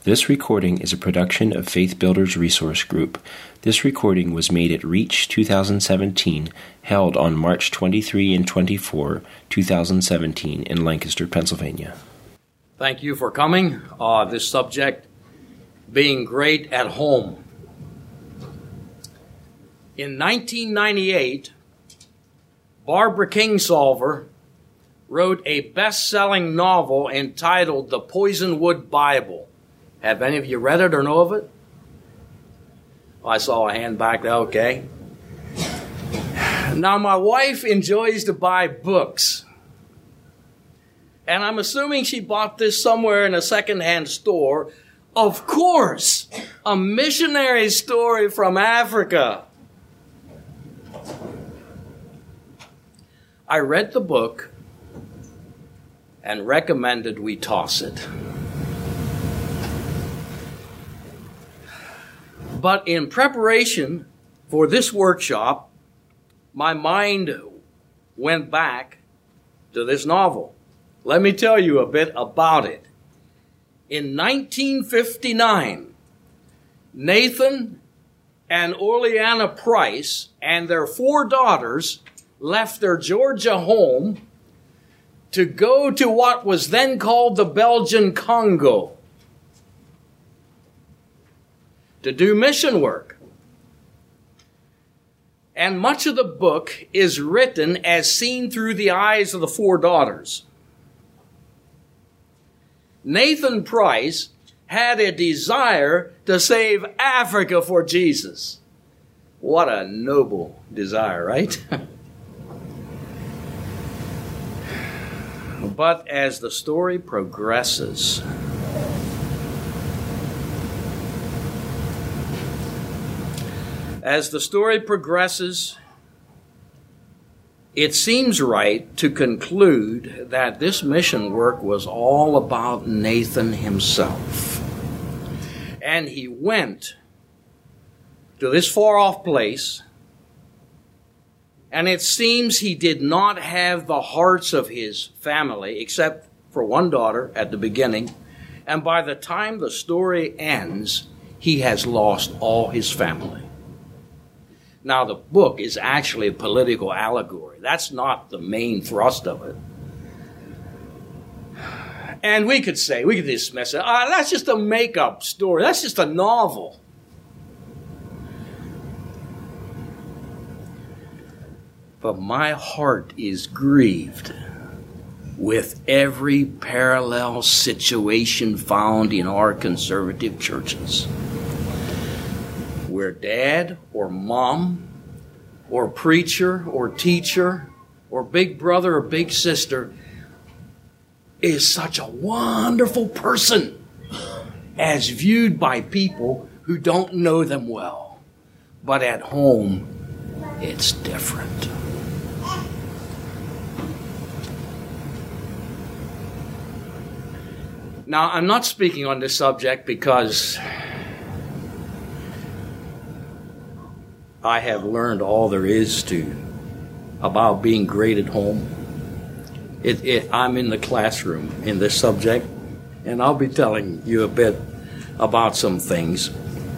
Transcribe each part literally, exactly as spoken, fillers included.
This recording is a production of Faith Builders Resource Group. This recording was made at Reach twenty seventeen, held on March twenty-third and twenty-fourth, twenty seventeen in Lancaster, Pennsylvania. Thank you for coming. Uh, this subject, being great at home. In nineteen ninety-eight, Barbara Kingsolver wrote a best-selling novel entitled The Poisonwood Bible. Have any of you read it or know of it? Oh, I saw a hand back there. Okay. Now, my wife enjoys to buy books. And I'm assuming she bought this somewhere in a secondhand store. Of course, a missionary story from Africa. I read the book and recommended we toss it. But in preparation for this workshop, my mind went back to this novel. Let me tell you a bit about it. In nineteen fifty-nine, Nathan and Oleana Price and their four daughters left their Georgia home to go to what was then called the Belgian Congo to do mission work. And much of the book is written as seen through the eyes of the four daughters. Nathan Price had a desire to save Africa for Jesus. What a noble desire, right? But as the story progresses, as the story progresses, it seems right to conclude that this mission work was all about Nathan himself. And he went to this far-off place, and it seems he did not have the hearts of his family, except for one daughter at the beginning. And by the time the story ends, he has lost all his family. Now, the book is actually a political allegory. That's not the main thrust of it. And we could say, we could dismiss it. Ah, that's just a make-up story. That's just a novel. But my heart is grieved with every parallel situation found in our conservative churches, where dad or mom or preacher or teacher or big brother or big sister is such a wonderful person as viewed by people who don't know them well. But at home, it's different. Now, I'm not speaking on this subject because I have learned all there is to about being great at home. It, it, I'm in the classroom in this subject, and I'll be telling you a bit about some things.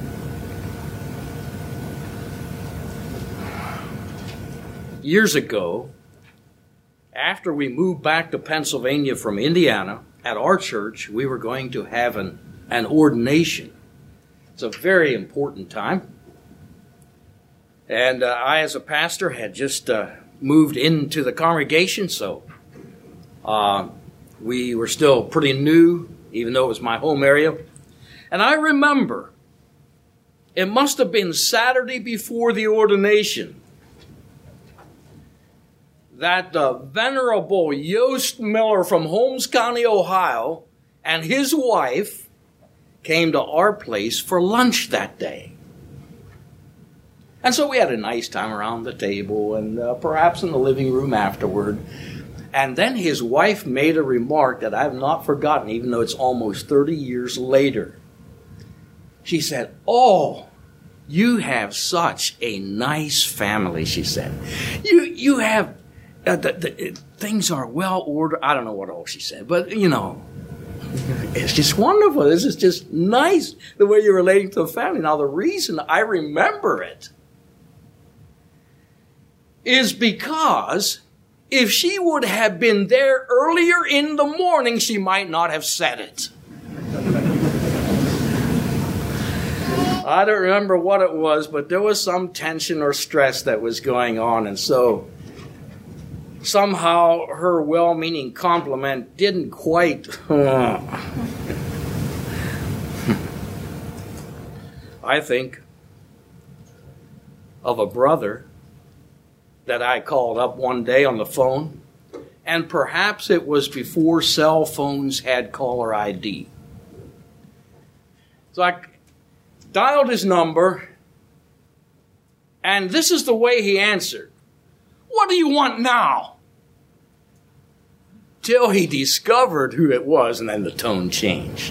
Years ago, after we moved back to Pennsylvania from Indiana, at our church, we were going to have an, an ordination. It's a very important time. And uh, I, as a pastor, had just uh, moved into the congregation, so uh, we were still pretty new, even though it was my home area. And I remember, it must have been Saturday before the ordination, that the venerable Yost Miller from Holmes County, Ohio, and his wife came to our place for lunch that day. And so we had a nice time around the table and uh, perhaps in the living room afterward. And then his wife made a remark that I've not forgotten, even though it's almost thirty years later. She said, "Oh, you have such a nice family," she said. You you have, uh, the, the, things are well ordered. I don't know what all she said, but, you know, It's just wonderful. This is just nice, the way you're relating to the family. Now, the reason I remember it is because if she would have been there earlier in the morning, she might not have said it. I don't remember what it was, but there was some tension or stress that was going on. And so somehow her well-meaning compliment didn't quite... Uh, I think of a brother that I called up one day on the phone, and perhaps it was before cell phones had caller I D. So I dialed his number, and this is the way he answered. What do you want now? Till he discovered who it was, and then the tone changed.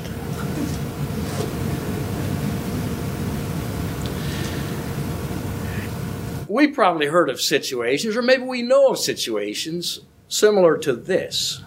We probably heard of situations, or maybe we know of situations similar to this.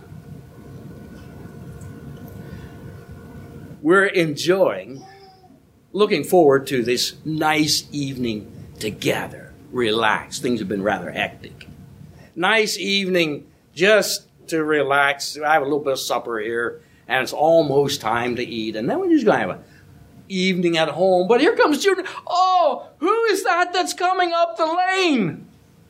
We're enjoying, looking forward to this nice evening together. Relax. Things have been rather hectic. Nice evening just to relax. I have a little bit of supper here, and it's almost time to eat. And then we're just going to have an evening at home. But here comes Judah. Oh, who is that that's coming up the lane?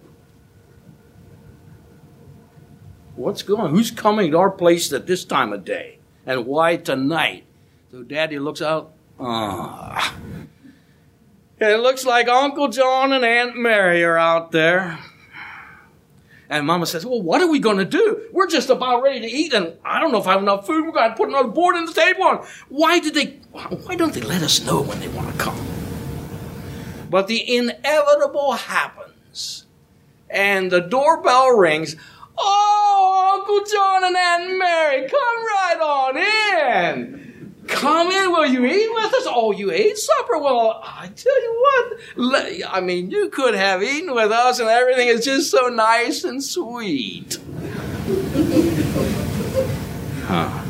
What's going on? Who's coming to our place at this time of day? And why tonight? So Daddy looks out. Ah. It looks like Uncle John and Aunt Mary are out there. And Mama says, well, what are we going to do? We're just about ready to eat, and I don't know if I have enough food. We're going to put another board on the table. Why did they, why don't they let us know when they want to come? But the inevitable happens, and the doorbell rings. Oh, Uncle John and Aunt Mary, come right on in. Come in, will you eat with us? Oh, you ate supper? Well, I tell you what, I mean, you could have eaten with us and everything is just so nice and sweet. Huh.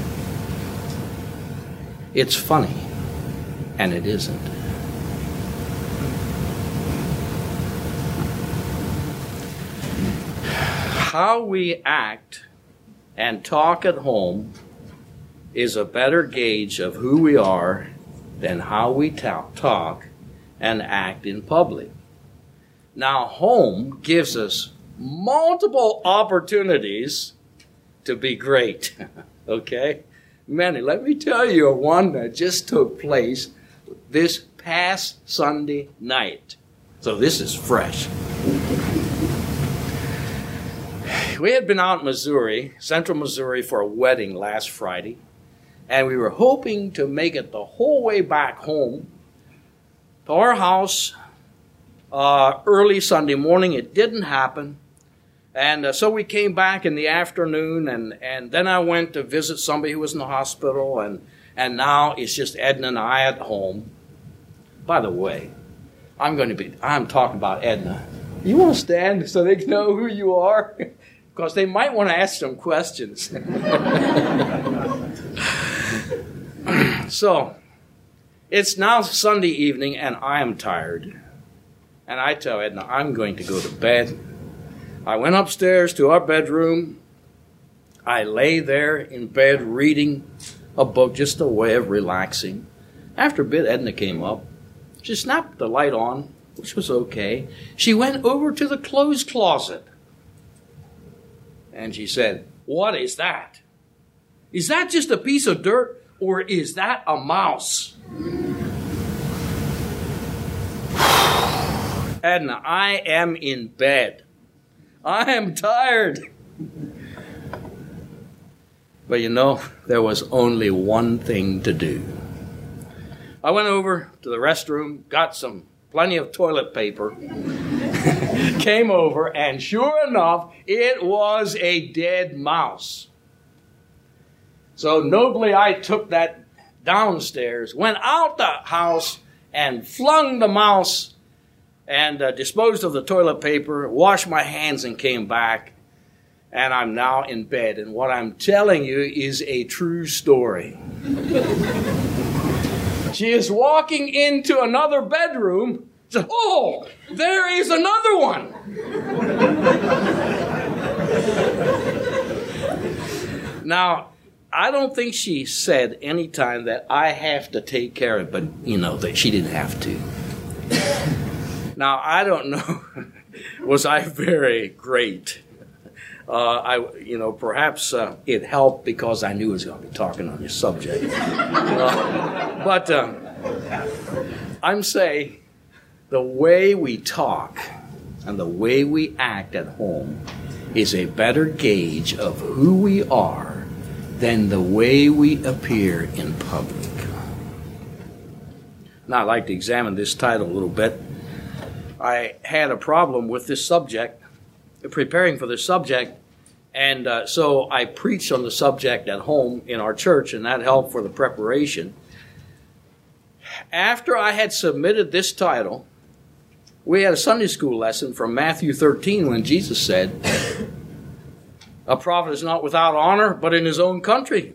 It's funny, and it isn't. How we act and talk at home is a better gauge of who we are than how we talk, talk and act in public. Now, home gives us multiple opportunities to be great. Okay? Manny, let me tell you of one that just took place this past Sunday night. So this is fresh. We had been out in Missouri, central Missouri, for a wedding last Friday. And we were hoping to make it the whole way back home to our house uh, early Sunday morning. It didn't happen. And uh, so we came back in the afternoon, and, and then I went to visit somebody who was in the hospital, and, and now it's just Edna and I at home. By the way, I'm going to be, I'm talking about Edna. You want to stand so they can know who you are? Because they might want to ask some questions. So, it's now Sunday evening, and I am tired. And I tell Edna, I'm going to go to bed. I went upstairs to our bedroom. I lay there in bed reading a book, just a way of relaxing. After a bit, Edna came up. She snapped the light on, which was okay. She went over to the clothes closet. And she said, what is that? Is that just a piece of dirt? Or is that a mouse? Edna, I am in bed. I am tired. But you know, there was only one thing to do. I went over to the restroom, got some plenty of toilet paper, came over, and sure enough, it was a dead mouse. So nobly I took that downstairs, went out the house, and flung the mouse and uh, disposed of the toilet paper, washed my hands and came back. and I'm now in bed. And what I'm telling you is a true story. She is walking into another bedroom. Says, oh, there is another one. Now, I don't think she said any time that I have to take care of it, but, you know, that she didn't have to. Now, I don't know. Was I very great? Uh, I, you know, perhaps uh, it helped because I knew I was going to be talking on this subject. uh, but uh, I'm saying the way we talk and the way we act at home is a better gauge of who we are than the way we appear in public. Now, I'd like to examine this title a little bit. I had a problem with this subject, preparing for this subject, and uh, so I preached on the subject at home in our church, and that helped for the preparation. After I had submitted this title, we had a Sunday school lesson from Matthew thirteen when Jesus said, a prophet is not without honor, but in his own country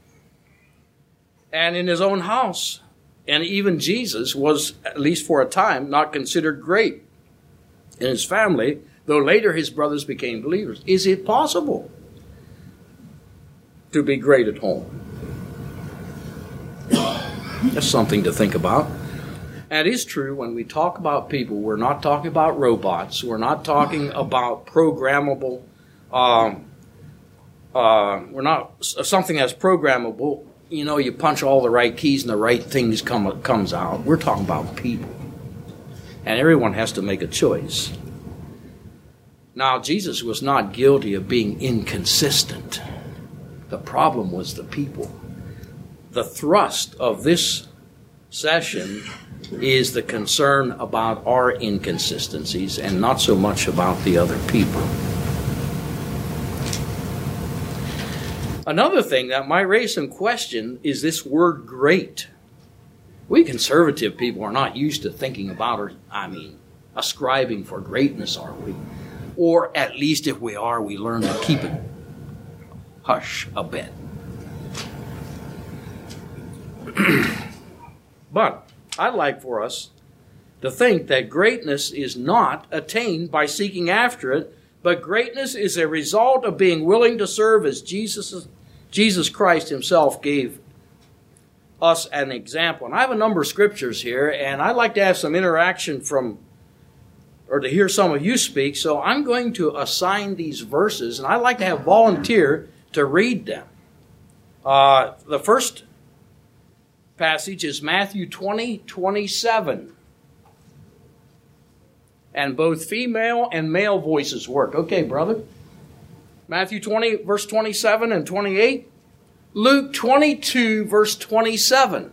and in his own house. And even Jesus was, at least for a time, not considered great in his family, though later his brothers became believers. Is it possible to be great at home? That's something to think about. And it is true, when we talk about people, we're not talking about robots. We're not talking about programmable um Uh, we're not something that's programmable. You know, you punch all the right keys and the right things come comes out. We're talking about people, and everyone has to make a choice. Now, Jesus was not guilty of being inconsistent. The problem was the people. The thrust of this session is the concern about our inconsistencies and not so much about the other people. Another thing that might raise some question is this word great. We conservative people are not used to thinking about, or I mean, ascribing for greatness, are we? Or at least if we are, we learn to keep it hush a bit. But I'd like for us to think that greatness is not attained by seeking after it, but greatness is a result of being willing to serve as Jesus, Jesus Christ himself gave us an example. And I have a number of scriptures here, and I'd like to have some interaction from, or to hear some of you speak. So I'm going to assign these verses, and I'd like to have volunteer to read them. Uh, the first passage is Matthew twenty, twenty-seven. And both female and male voices work. Okay, brother. Matthew twenty, verse twenty-seven and twenty-eight. Luke twenty-two, verse twenty-seven.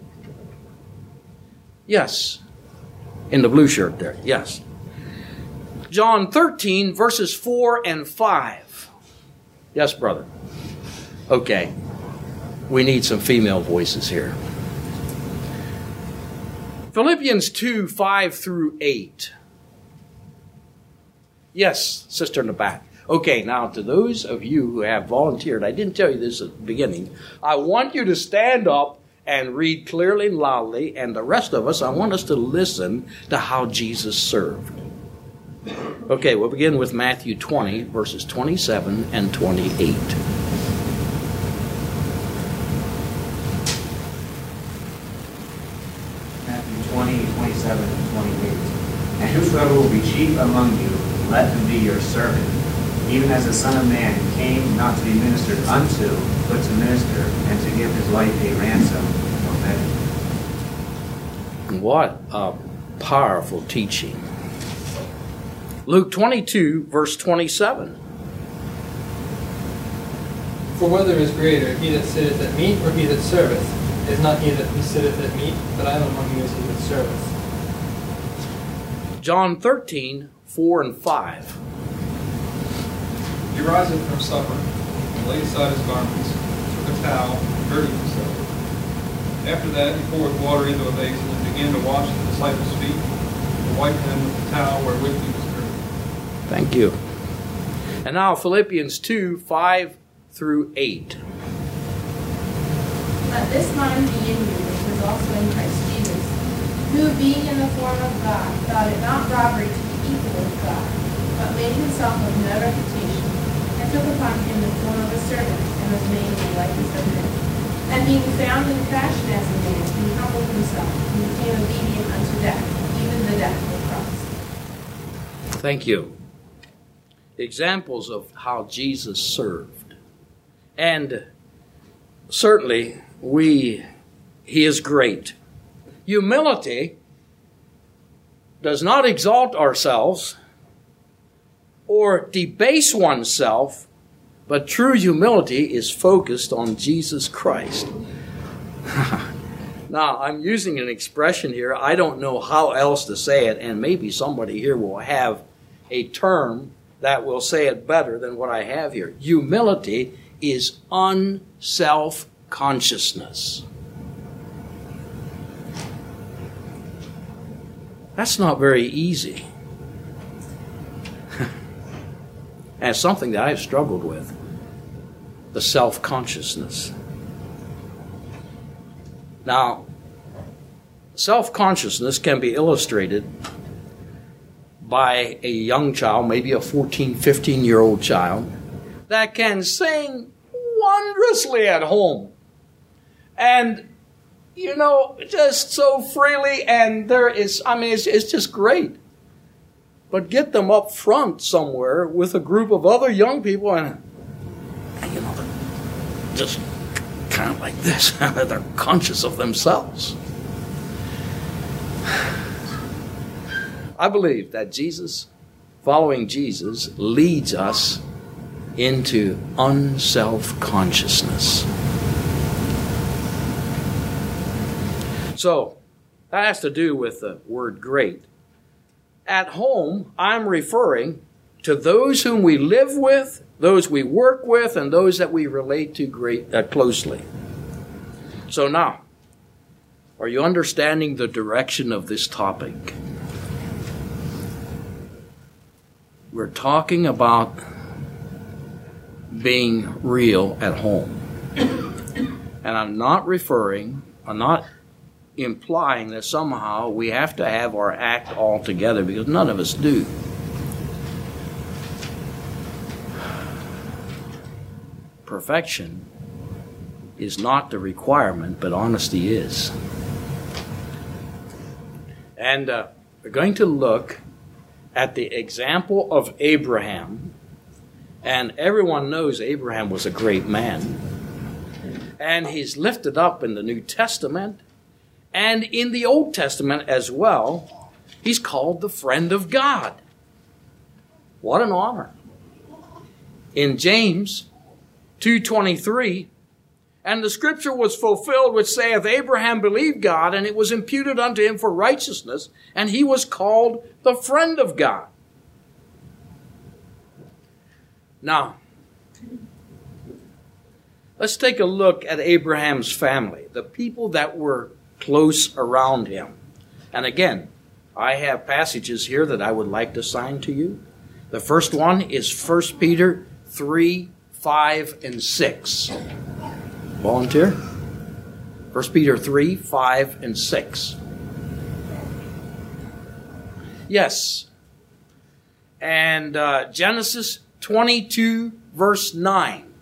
Yes. In the blue shirt there. Yes. John thirteen, verses four and five. Yes, brother. Okay. We need some female voices here. Philippians two, five through eight. Yes, sister in the back. Okay, now to those of you who have volunteered, I didn't tell you this at the beginning, I want you to stand up and read clearly and loudly, and the rest of us, I want us to listen to how Jesus served. Okay, we'll begin with Matthew twenty, verses twenty-seven and twenty-eight. Matthew twenty, twenty-seven and twenty-eight. And whosoever will be chief among you, let him be your servant, even as the Son of Man came not to be ministered unto, but to minister, and to give his life a ransom for many. What a powerful teaching. Luke twenty-two, verse twenty-seven. For whether is greater, he that sitteth at meat or he that serveth? Is not he that sitteth at meat, but I am among you as he that serveth. John thirteen, four and five. He riseth from supper, and laid aside his garments, took a towel, and girded himself. After that he poured water into a basin, and began to wash the disciples' feet, and wiped them with the towel wherewith he was girded. Thank you. And now Philippians two, five through eight. Let this mind be in you, which was also in Christ Jesus, who, being in the form of God, thought it not robbery to be equal with God, but made himself of no reputation, and took upon him the form of a servant, and was made in the likeness of men. And being found in fashion as a man, he humbled himself, and became obedient unto death, even the death of the cross. Thank you. Examples of how Jesus served. And certainly, we, he is great. Humility does not exalt ourselves or debase oneself, but true humility is focused on Jesus Christ. Now, I'm using an expression here. I don't know how else to say it, and maybe somebody here will have a term that will say it better than what I have here. Humility is unself-consciousness. That's not very easy. And it's something that I've struggled with. The self-consciousness. Now, self-consciousness can be illustrated by a young child, maybe a fourteen, fifteen-year-old child, that can sing wondrously at home. And, you know, just so freely, and there is, I mean, it's, it's just great. But get them up front somewhere with a group of other young people, and, you know, just kind of like this. They're conscious of themselves. I believe that Jesus, following Jesus, leads us into unself-consciousness. So, that has to do with the word great. At home, I'm referring to those whom we live with, those we work with, and those that we relate to great, uh, closely. So now, are you understanding the direction of this topic? We're talking about being real at home. And I'm not referring, I'm not implying that somehow we have to have our act all together, because none of us do. Perfection is not the requirement, but honesty is. And uh, we're going to look at the example of Abraham. And everyone knows Abraham was a great man. And he's lifted up in the New Testament. And in the Old Testament as well, he's called the friend of God. What an honor. In James two twenty-three, and the scripture was fulfilled which saith, Abraham believed God, and it was imputed unto him for righteousness, and he was called the friend of God. Now, let's take a look at Abraham's family, the people that were close around him. And again, I have passages here that I would like to sign to you. The first one is First Peter three, five, and six. Volunteer? First Peter three, five, and six. Yes. And uh, Genesis twenty-two, verse nine.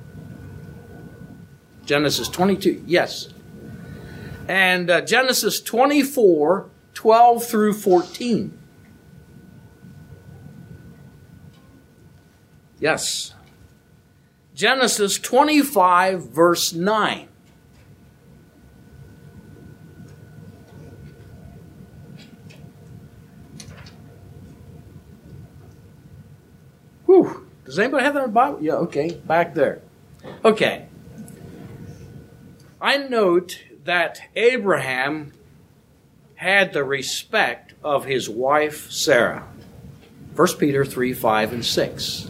Genesis twenty-two, yes. And uh, Genesis twenty-four, twelve through fourteen. Yes. Genesis twenty-five, verse nine. Whew. Does anybody have that in the Bible? Yeah, okay. Back there. Okay. I note that Abraham had the respect of his wife Sarah. First Peter three, five, and six.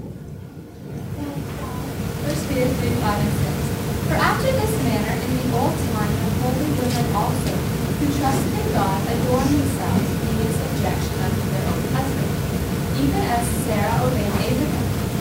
First Peter three, five, and six. For after this manner in the old time the holy women also, who trusted in God, adorned themselves, being in subjection unto their own husband, even as Sarah obeyed Abraham,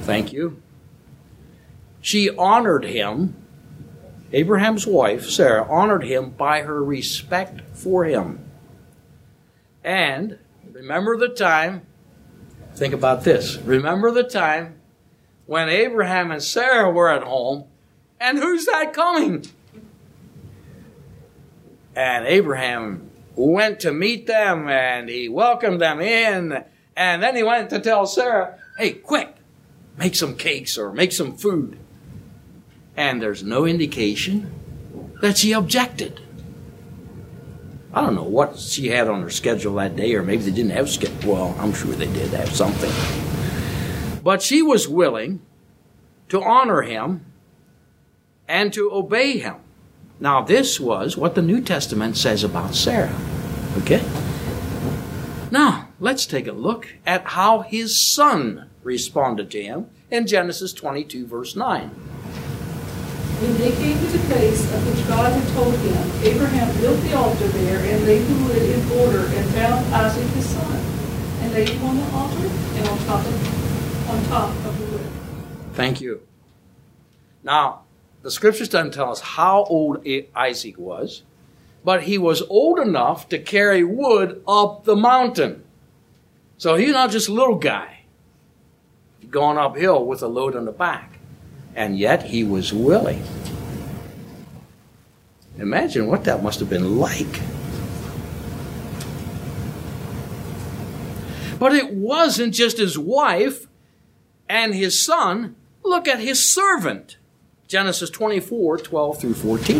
Thank you. She honored him. Abraham's wife, Sarah, honored him by her respect for him. And remember the time, think about this, remember the time when Abraham and Sarah were at home, and who's that coming? And Abraham went to meet them, and he welcomed them in, and then he went to tell Sarah, hey, quick, make some cakes or make some food. And there's no indication that she objected. I don't know what she had on her schedule that day, or maybe they didn't have schedule. Well, I'm sure they did have something. But she was willing to honor him and to obey him. Now, this was what the New Testament says about Sarah. Okay? Now, let's take a look at how his son responded to him in Genesis twenty-two, verse nine. When they came to the place of which God had told him, Abraham built the altar there and laid the wood in order and found Isaac his son, and laid him on the altar and on top of, on top of the wood. Thank you. Now, the scriptures doesn't tell us how old Isaac was, but he was old enough to carry wood up the mountain. So he's not just a little guy going uphill with a load on the back. And yet he was willing. Imagine what that must have been like. But it wasn't just his wife and his son. Look at his servant. Genesis twenty-four, twelve through fourteen.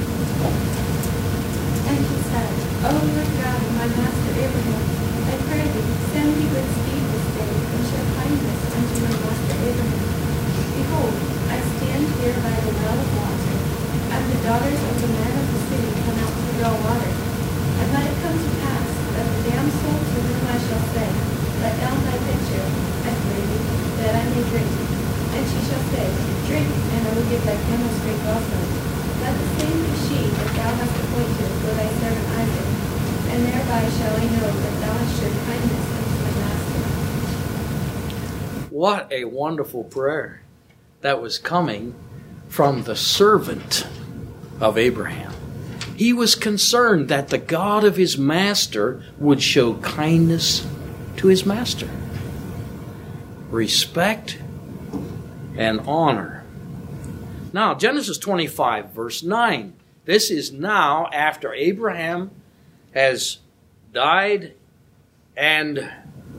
And he said, O Lord God of my master Abraham, I pray thee, send me good speed this day, and show kindness unto my master Abraham. Behold, I stand here by the well of water, and the daughters of the men of the city come out to draw water. And let it come to pass that the damsel to whom I shall say, Let down thy pitcher, I pray thee, that I may drink. And she shall say, Drink, and I will give thy camels drink also. Let the same be she that thou hast appointed for thy servant Isaac, and thereby shall I know that thou hast showed kindness unto my master. What a wonderful prayer that was coming from the servant of Abraham. He was concerned that the God of his master would show kindness to his master. Respect and honor. Now, Genesis twenty-five, verse nine. This is now after Abraham has died, and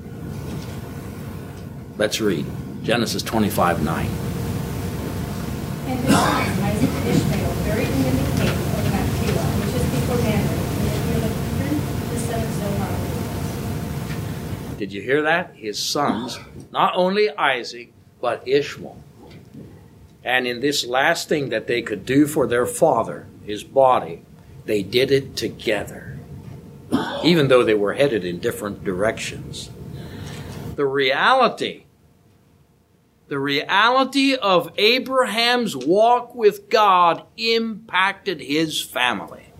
let's read Genesis twenty-five, nine. And his sons, Isaac and Ishmael, buried him in the cave of Machpelah, which is before Mamre, in the field of Hebron, the son of Zohar. Did you hear that? His sons, not only Isaac, but Ishmael. And in this last thing that they could do for their father, his body, they did it together, even though they were headed in different directions. The reality The reality of Abraham's walk with God impacted his family.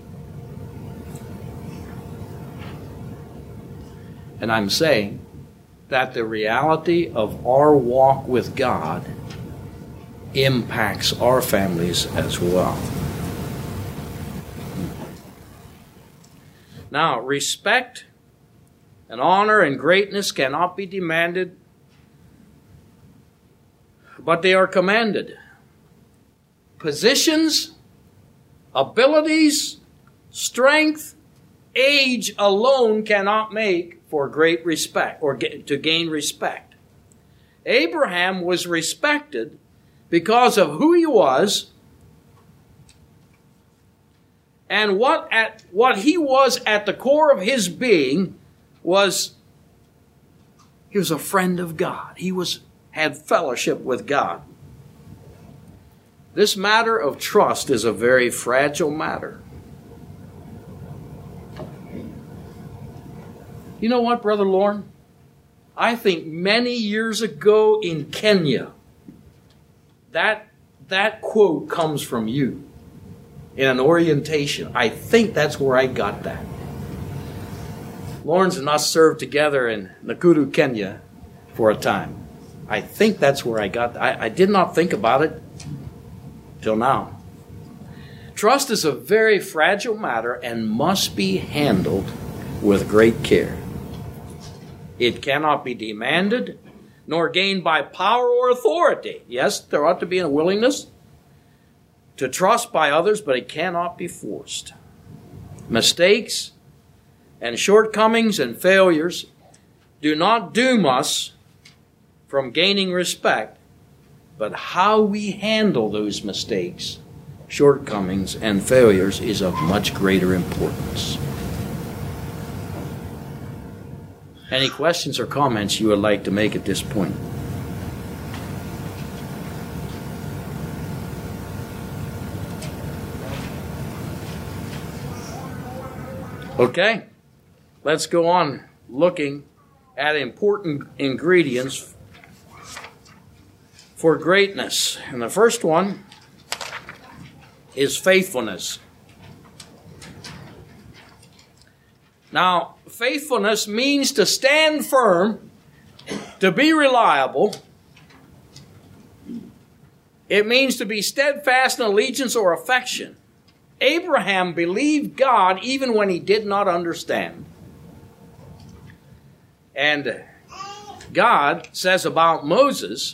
And I'm saying that the reality of our walk with God impacts our families as well. Now, respect and honor and greatness cannot be demanded, but they are commanded. Positions, abilities, strength, age alone cannot make for great respect or get, to gain respect. Abraham was respected because of who he was and what at what he was at the core of his being was he was a friend of God. He was had fellowship with God. This matter of trust is a very fragile matter. You know what, Brother Lorne? I think many years ago in Kenya, that, that quote comes from you in an orientation. I think that's where I got that. Lawrence and us served together in Nakuru, Kenya for a time. I think that's where I got, I, I did not think about it till now. Trust is a very fragile matter and must be handled with great care. It cannot be demanded nor gained by power or authority. Yes, there ought to be a willingness to trust by others, but it cannot be forced. Mistakes and shortcomings and failures do not doom us from gaining respect, but how we handle those mistakes, shortcomings, and failures is of much greater importance. Any questions or comments you would like to make at this point? Okay, let's go on looking at important ingredients for greatness. And the first one is faithfulness. Now, faithfulness means to stand firm, to be reliable. It means to be steadfast in allegiance or affection. Abraham believed God even when he did not understand. And God says about Moses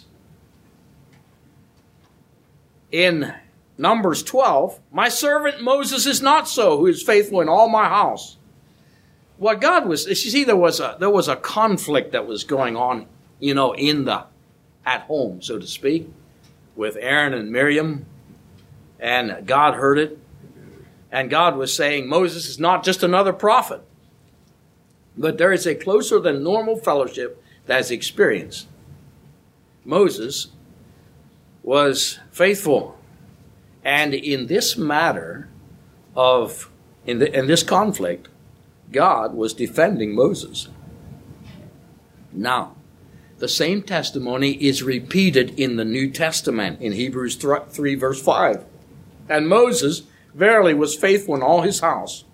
in Numbers twelve, my servant Moses is not so, who is faithful in all my house. What God was, you see, there was a there was a conflict that was going on, you know, in the at home, so to speak, with Aaron and Miriam, and God heard it, and God was saying Moses is not just another prophet, but there is a closer than normal fellowship that is experienced. Moses was faithful, and in this matter of in, the, in this conflict, God was defending Moses. Now, the same testimony is repeated in the New Testament in Hebrews three verse five. And Moses verily was faithful in all his house.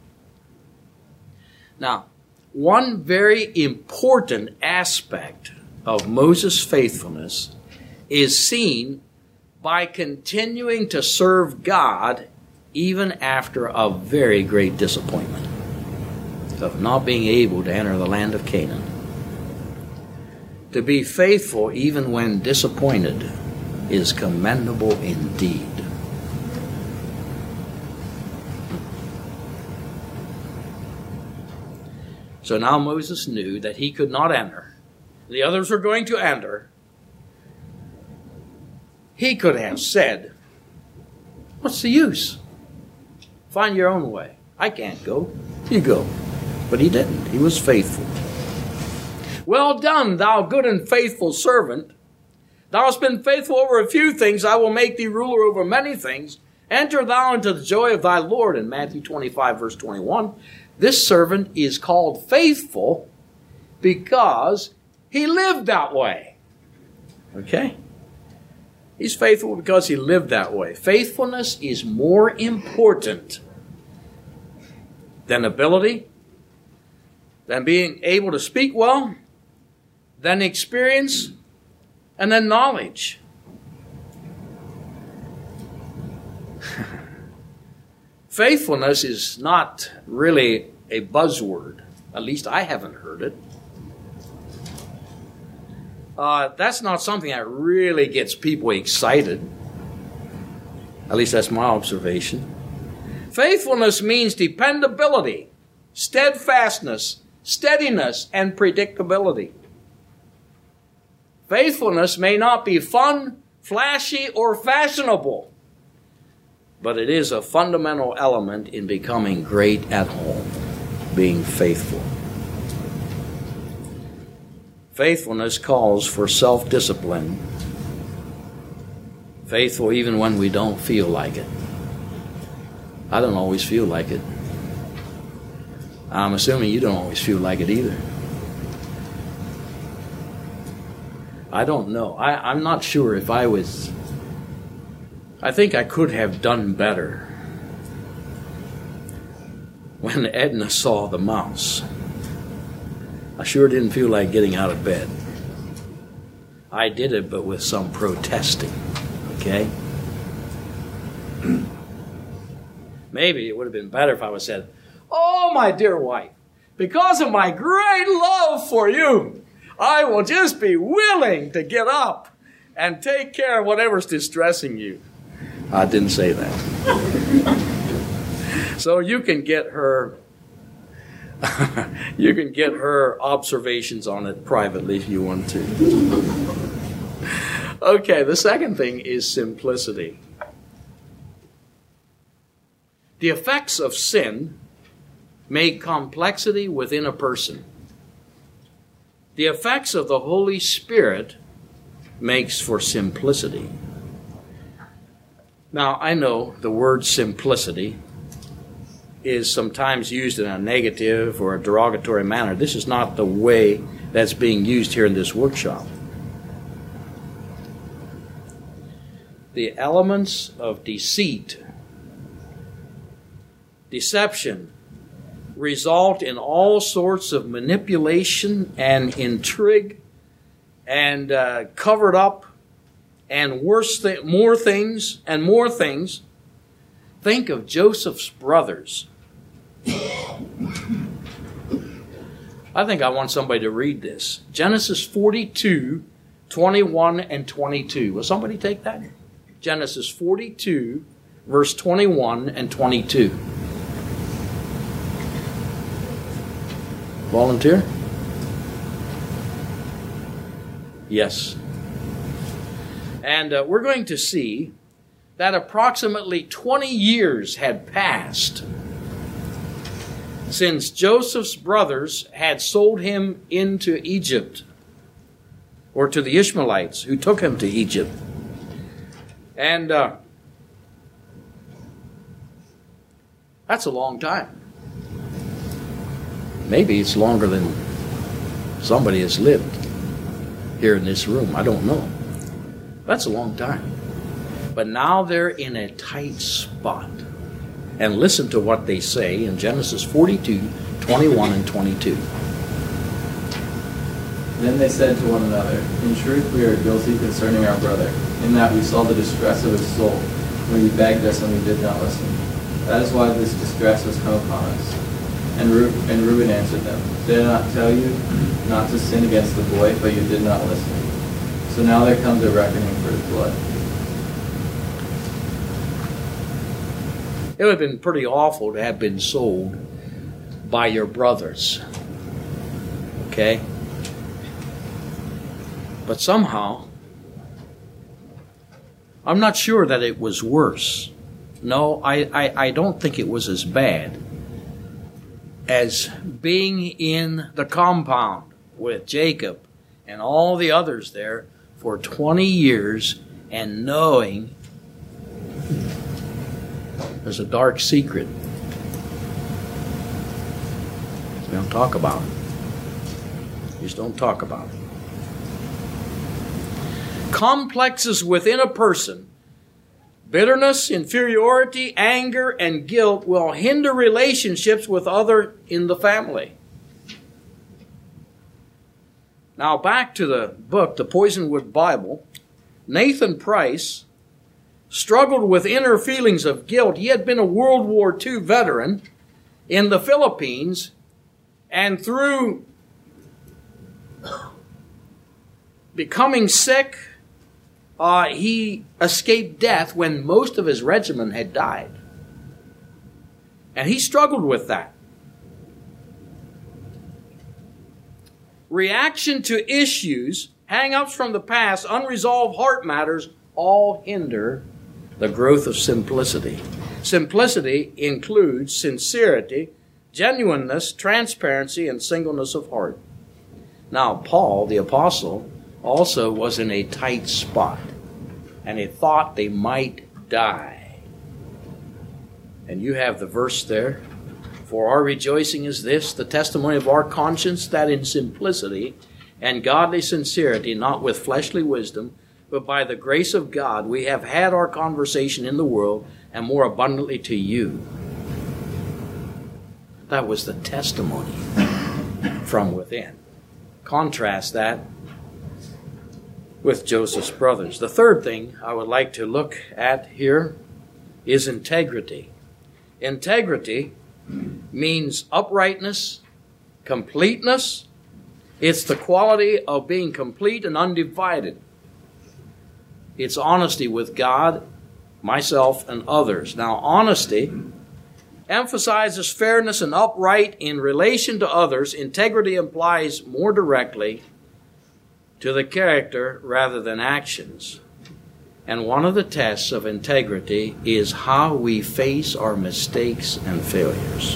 Now, one very important aspect of Moses' faithfulness is seen by continuing to serve God even after a very great disappointment of not being able to enter the land of Canaan. To be faithful even when disappointed is commendable indeed. So now Moses knew that he could not enter. The others were going to enter. He could have said, what's the use? Find your own way. I can't go. You go. But he didn't. He was faithful. Well done, thou good and faithful servant. Thou hast been faithful over a few things. I will make thee ruler over many things. Enter thou into the joy of thy Lord. In Matthew twenty-five, verse twenty-one, this servant is called faithful because he lived that way. Okay? He's faithful because he lived that way. Faithfulness is more important than ability, than being able to speak well, than experience, and then knowledge. Faithfulness is not really a buzzword. At least I haven't heard it. Uh, that's not something that really gets people excited. At least that's my observation. Faithfulness means dependability, steadfastness, steadiness, and predictability. Faithfulness may not be fun, flashy, or fashionable, but it is a fundamental element in becoming great at home, being faithful. Faithfulness calls for self-discipline. Faithful even when we don't feel like it. I don't always feel like it. I'm assuming you don't always feel like it either. I don't know. I, I'm not sure if I was... I think I could have done better when Edna saw the mouse. I sure didn't feel like getting out of bed. I did it, but with some protesting. Okay? Maybe it would have been better if I would have said, "Oh, my dear wife, because of my great love for you, I will just be willing to get up and take care of whatever's distressing you." I didn't say that. So you can get her you can get her observations on it privately if you want to. Okay, the second thing is simplicity. The effects of sin make complexity within a person. The effects of the Holy Spirit makes for simplicity. Now, I know the word simplicity is sometimes used in a negative or a derogatory manner. This is not the way that's being used here in this workshop. The elements of deceit, deception, result in all sorts of manipulation and intrigue and uh, covered up and worse th- more things and more things. Think of Joseph's brothers. I think I want somebody to read this. Genesis forty-two, twenty-one and twenty-two. Will somebody take that? Genesis forty-two, verse twenty-one and twenty-two. Volunteer? Yes. And uh, we're going to see that approximately twenty years had passed since Joseph's brothers had sold him into Egypt, or to the Ishmaelites who took him to Egypt. And uh, that's a long time. Maybe it's longer than somebody has lived here in this room. I don't know. That's a long time. But now they're in a tight spot. And listen to what they say in Genesis forty-two, twenty-one and twenty-two. Then they said to one another, "In truth we are guilty concerning our brother, in that we saw the distress of his soul, when he begged us and we did not listen. That is why this distress has come upon us." And, Re- and Reuben answered them, "Did I not tell you not to sin against the boy, but you did not listen? So now there comes a reckoning for his blood." It would have been pretty awful to have been sold by your brothers. Okay? But somehow, I'm not sure that it was worse. No, I, I, I don't think it was as bad as being in the compound with Jacob and all the others there for twenty years and knowing there's a dark secret. We don't talk about it. Just don't talk about it. Complexes within a person, bitterness, inferiority, anger, and guilt will hinder relationships with others in the family. Now back to the book, The Poisonwood Bible. Nathan Price struggled with inner feelings of guilt. He had been a World War Two veteran in the Philippines, and through becoming sick, uh, he escaped death when most of his regiment had died. And he struggled with that. Reaction to issues, hang-ups from the past, unresolved heart matters, all hinder the growth of simplicity. Simplicity includes sincerity, genuineness, transparency, and singleness of heart. Now, Paul, the apostle, also was in a tight spot, and he thought they might die. And you have the verse there. "For our rejoicing is this, the testimony of our conscience, that in simplicity and godly sincerity, not with fleshly wisdom, but by the grace of God, we have had our conversation in the world, and more abundantly to you." That was the testimony from within. Contrast that with Joseph's brothers. The third thing I would like to look at here is integrity. Integrity means uprightness, completeness. It's the quality of being complete and undivided. It's honesty with God, myself, and others. Now, honesty emphasizes fairness and upright in relation to others. Integrity implies more directly to the character rather than actions. And one of the tests of integrity is how we face our mistakes and failures.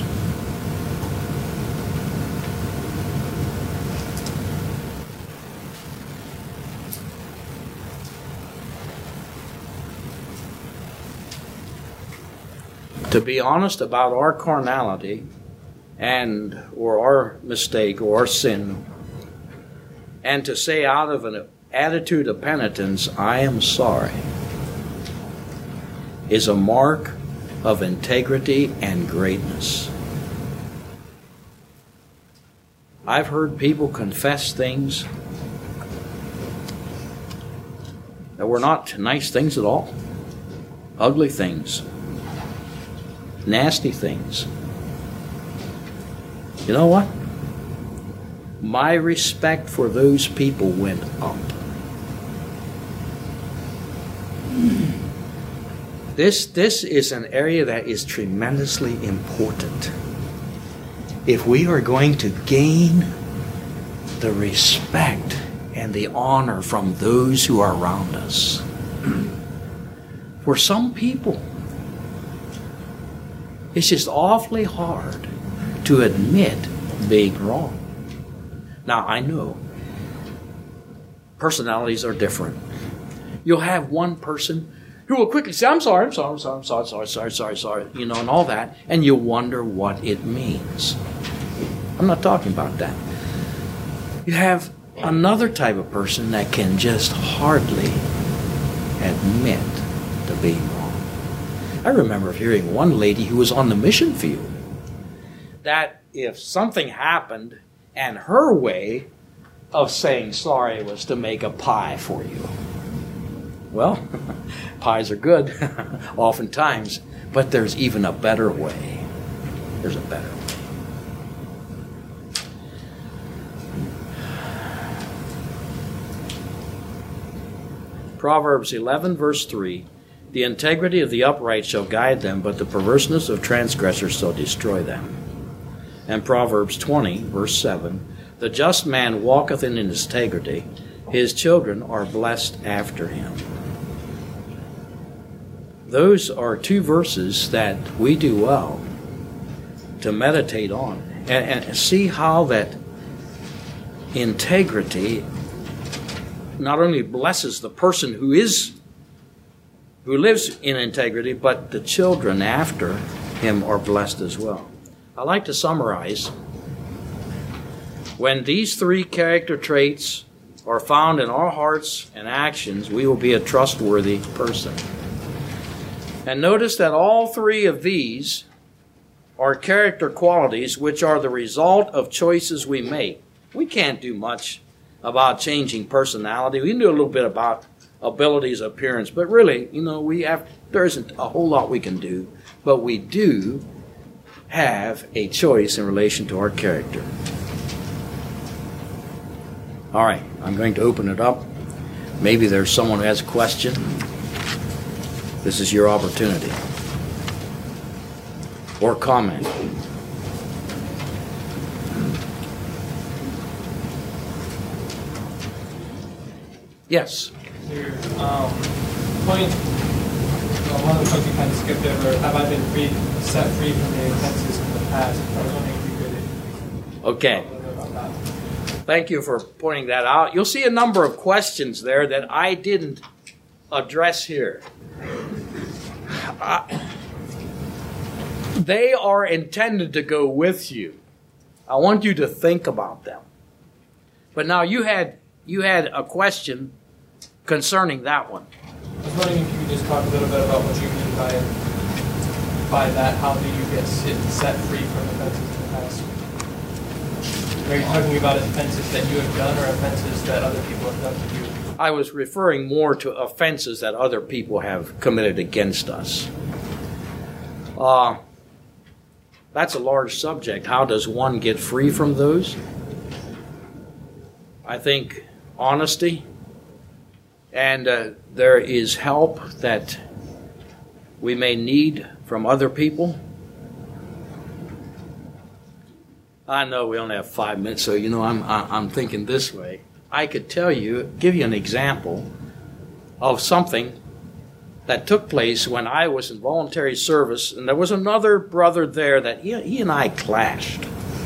To be honest about our carnality and or our mistake or our sin, and to say out of an attitude of penitence, I am sorry, is a mark of integrity and greatness. I've heard people confess things that were not nice things at all, ugly things, nasty things. You know what? My respect for those people went up. This, this is an area that is tremendously important. If we are going to gain the respect and the honor from those who are around us, for some people, it's just awfully hard to admit being wrong. Now, I know personalities are different. You'll have one person who will quickly say, I'm sorry, I'm sorry, I'm sorry, I'm sorry, sorry, sorry, sorry, sorry, you know, and all that, and you wonder what it means. I'm not talking about that. You have another type of person that can just hardly admit to being wrong. I remember hearing one lady who was on the mission field that if something happened and her way of saying sorry was to make a pie for you. Well, pies are good, oftentimes, but there's even a better way. There's a better way. Proverbs eleven, verse three, the integrity of the upright shall guide them, but the perverseness of transgressors shall destroy them. And Proverbs twenty, verse seven, the just man walketh in his integrity, his children are blessed after him. Those are two verses that we do well to meditate on and, and see how that integrity not only blesses the person who is who lives in integrity, but the children after him are blessed as well. I like to summarize. When these three character traits are found in our hearts and actions, we will be a trustworthy person. And notice that all three of these are character qualities which are the result of choices we make. We can't do much about changing personality. We can do a little bit about abilities, appearance, but really, you know, we have there isn't a whole lot we can do, but we do have a choice in relation to our character. All right, I'm going to open it up. Maybe there's someone who has a question. This is your opportunity. Or comment. Yes. Your um, point, well, one of the points you kind of skipped over, have I been free, set free from the offenses in the past? I was wondering if you could okay. talk a little bit about that. Thank you for pointing that out. You'll see a number of questions there that I didn't address here. Uh, they are intended to go with you. I want you to think about them. But now you had you had a question concerning that one. I was wondering if you could just talk a little bit about what you mean by by that. How do you get set free from offenses in the past? Are you talking about offenses that you have done or offenses that other people have done to you? I was referring more to offenses that other people have committed against us. Uh, that's a large subject. How does one get free from those? I think honesty, and uh, there is help that we may need from other people. I know we only have five minutes, so you know I'm I'm thinking this way. I could tell you, give you an example of something that took place when I was in voluntary service, and there was another brother there that he, he and I clashed.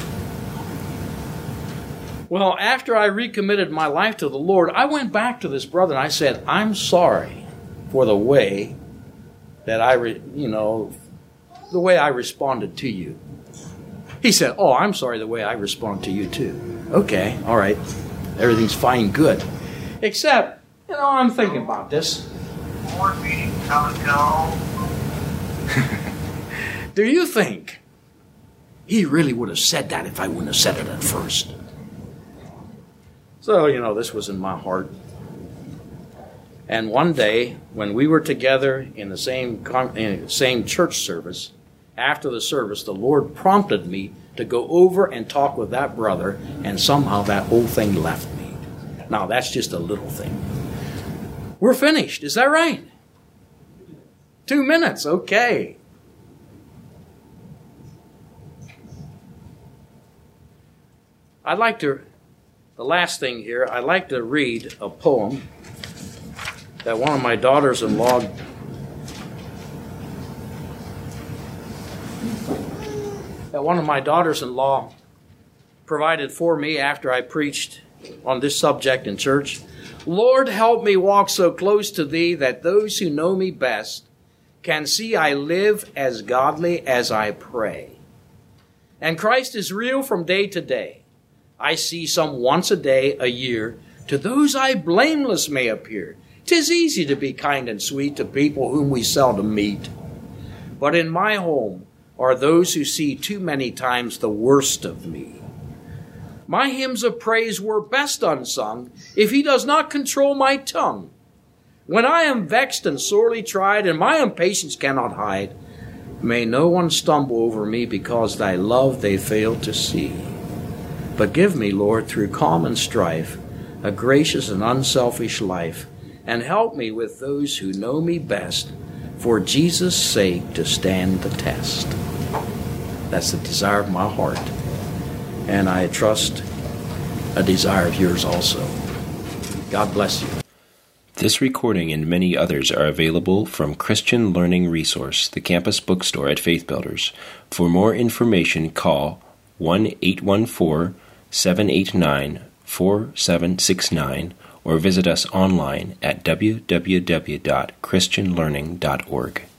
Well, after I recommitted my life to the Lord, I went back to this brother and I said, I'm sorry for the way that I, re, you know, the way I responded to you. He said, oh, I'm sorry the way I respond to you too. Okay, all right. Everything's fine, good. Except, you know, I'm thinking about this. Board meeting, come and go. Do you think he really would have said that if I wouldn't have said it at first? So, you know, this was in my heart. And one day, when we were together in the same in the same church service, after the service, the Lord prompted me to go over and talk with that brother, and somehow that whole thing left me. Now, that's just a little thing. We're finished. Is that right? Two minutes. Okay. I'd like to, the last thing here, I'd like to read a poem that one of my daughters-in-law that one of my daughters-in-law provided for me after I preached on this subject in church. Lord, help me walk so close to thee that those who know me best can see I live as godly as I pray. And Christ is real from day to day. I see some once a day, a year. To those I blameless may appear. 'Tis easy to be kind and sweet to people whom we seldom meet. But in my home are those who see too many times the worst of me. My hymns of praise were best unsung if he does not control my tongue. When I am vexed and sorely tried, and my impatience cannot hide, may no one stumble over me because thy love they fail to see. But give me, Lord, through calm and strife, a gracious and unselfish life, and help me with those who know me best, for Jesus' sake to stand the test. That's the desire of my heart. And I trust a desire of yours also. God bless you. This recording and many others are available from Christian Learning Resource, the campus bookstore at Faith Builders. For more information, call one eight one four, seven eight nine, four seven six nine or visit us online at w w w dot christian learning dot org.